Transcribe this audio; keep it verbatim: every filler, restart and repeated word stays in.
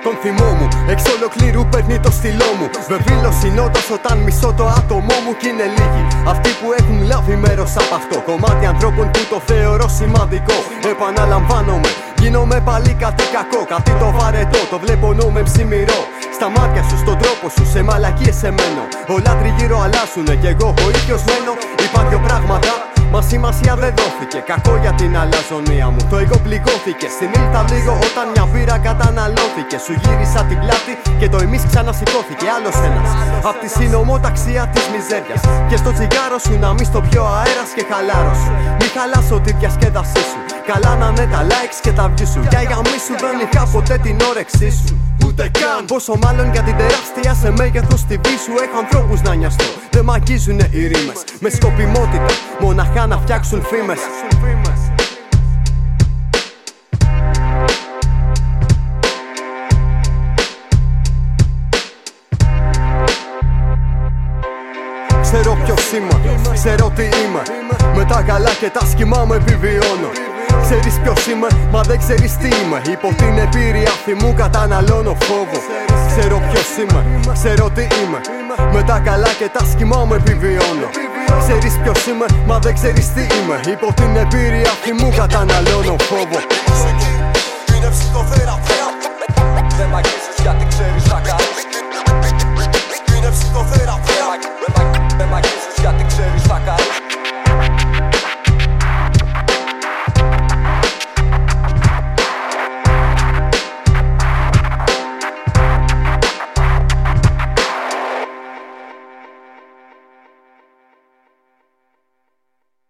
τον θυμό μου. Εξ ολοκλήρου παίρνει το στυλό μου. Βεβήλωση νότος όταν μισώ το άτομό μου. Κι είναι λίγοι αυτοί που έχουν λάβει μέρος απ' αυτό. Κομμάτι ανθρώπων που το θεωρώ σημαντικό. Επαναλαμβάνομαι, γίνομαι πάλι κάτι κακό. Κάτι το βαρετό, το βλέπω νόμο ψημυρό. Στα μάτια σου, στον τρόπο σου, σε μαλακίες εμένω. Όλα τριγύρω αλλάζουνε κι εγώ ο ίδιος μένω. Είπα δυο πράγματα, μα σημασία δεν δόθηκε. Κακό για την αλαζονία μου, το εγώ πληγώθηκε. Συνήλθα λίγο όταν μια μπύρα καταναλώθηκε. Σου γύρισα την πλάτη και το εμείς ξανασηκώθηκε. Άλλος ένας, απ' τη συνομοταξία της μιζέριας. Και στο τσιγάρο σου να μη στο πιο αέρας και χαλάρωσου. Μη χαλάσω τη διασκέδασή σου. Καλά να είναι τα likes και τα views σου. Για γαμί σου δεν είχα ποτέ την όρεξή σου. Ούτε καν. Πόσο μάλλον για την τεράστια σε μέγεθος τη βή σου. Έχω ανθρώπους να νοιαστώ. Δεν μ' αγγίζουνε οι ρήμες. Με σκοπιμότητα, μοναχά να φτιάξουν φήμες. Ξέρω ποιος είμαι, ξέρω τι είμαι. Με τα καλά και τα σχημά με επιβιώνω. Ξέρεις ποιος είμαι, μα δεν ξέρεις τι είμαι. Υπό την επίρρεια θυμού καταναλώνω φόβο. Ξέρω ποιος είμαι, ξέρω τι είμαι. Με τα καλά και τα σχημά μου επιβιώνω. Ξέρεις ποιος είμαι, μα δεν ξέρεις τι είμαι. Υπό την επίρρεια θυμού καταναλώνω φόβο. Είναι ψυχοθεραπεία. Δεν μ' αγγίζεις γιατί ξέρεις τα καλά.